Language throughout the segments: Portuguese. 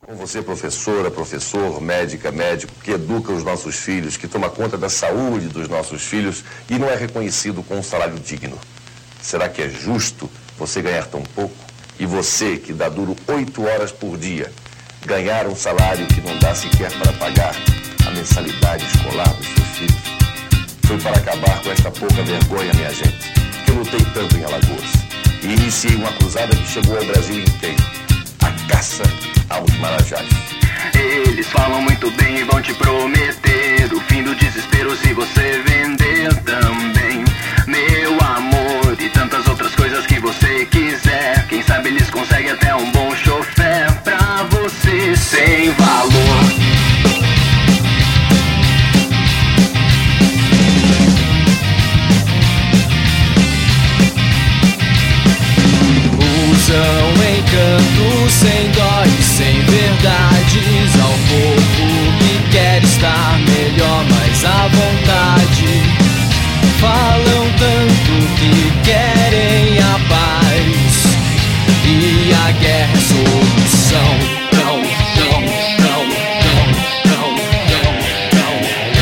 Com você, professora, professor, médica, médico, que educa os nossos filhos, que toma conta da saúde dos nossos filhos e não é reconhecido com um salário digno. Será que é justo você ganhar tão pouco e você, que dá duro 8 horas por dia, ganhar um salário que não dá sequer para pagar a mensalidade escolar dos seus filhos? Foi para acabar com esta pouca vergonha, minha gente, que eu lutei tanto em Alagoas e iniciei uma cruzada que chegou ao Brasil inteiro. A caça aos marajás. Eles falam muito bem e vão te prometer o fim do desespero se você vender também, meu amor, e tantas outras coisas que você quiser. Quem sabe eles conseguem até um bom chofer pra você sem valor. Usam encanto sem dó e sem verdades ao povo que quer estar melhor, mais à vontade. Falam tanto que querem a paz e a guerra é solução. Não, não, não, não, não, não,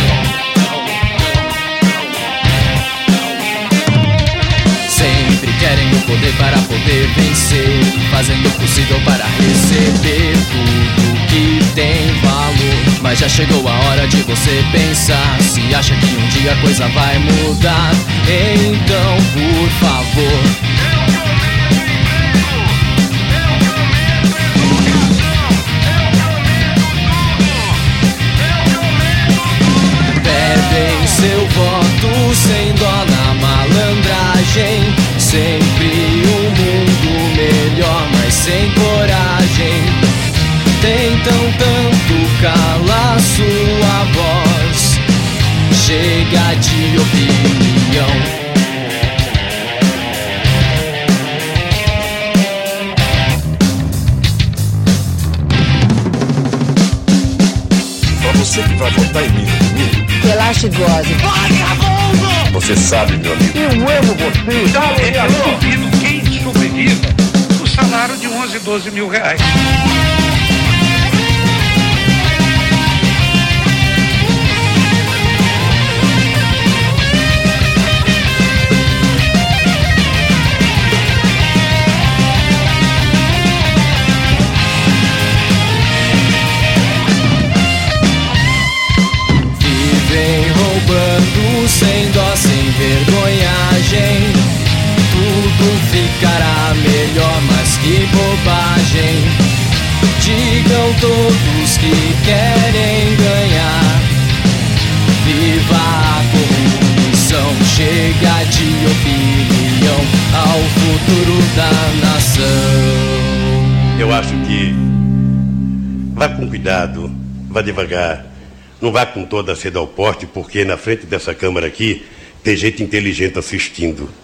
não. Sempre querem o poder para poder vencer, fazendo o possível para receber tudo que tem valor. Mas já chegou a hora de você pensar, se acha que um dia a coisa vai mudar, então por favor, pedem seu voto sem dó na malandragem. Sempre um mundo melhor, mas sem coragem. Tentam tanto calar sua voz, chega de opinião. Pra você que vai votar em mim no domingo, relaxe e goze. você sabe, meu amigo, Eu amo você. Eu duvido quem sobreviva o salário de 11, 12 mil reais. Vivem roubando sem dó, sem vergonhagem. Tudo ficará melhor, mas que bobagem. Digam todos que querem ganhar. Viva a corrupção, chega de opinião ao futuro da nação. Eu acho que vá com cuidado, vá devagar, não vá com toda a sede ao porte, porque na frente dessa câmara aqui tem gente inteligente assistindo.